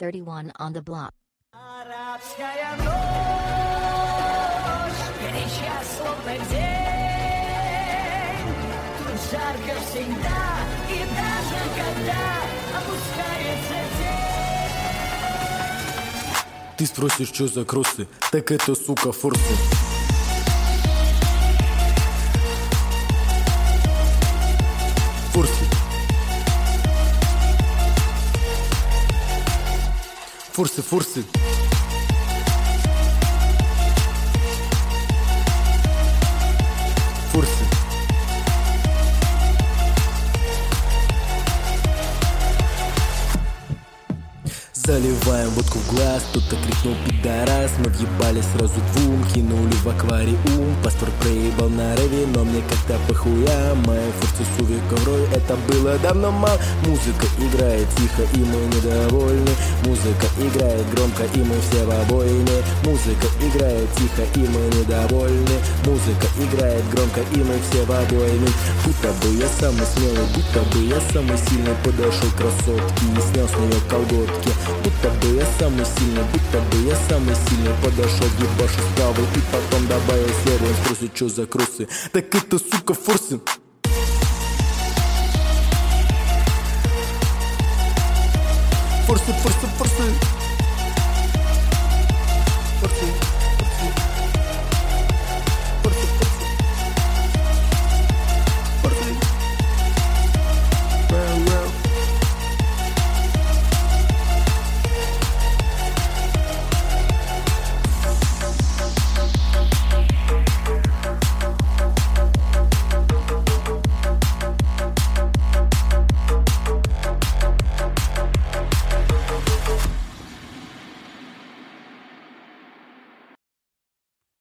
31 on the block. Арабская ночь, горяча, словно день. Тут жарко всегда, и даже когда опускается день. Ты спросишь, что за кроссы? Так это, сука, форсы. Форсы. Форсы, форсы. Форсы. Заливаем водку в глаз, кто-то крикнул пидорас. Мы въебали сразу двум, кинули в аквариум. Паспорт проебал на рэве, но мне как-то похуя. Мои форсы с увеком рой, это было давно мало. Музыка играет тихо, и мы недовольны. Музыка играет громко, и мы все в обойне. Музыка играет тихо, и мы недовольны. Музыка играет громко, и мы все в обойне. Будто бы я самый смелый, будто бы я самый сильный. Подошел к красотке и снял с нее колготки. Будто бы я самый сильный, будто бы я самый сильный. Подошел, ебашу с правой и потом добавил слева. Он спросит, что за кроссы? Так это, сука, форсы. Форсы, форсы, форсы. Форсы.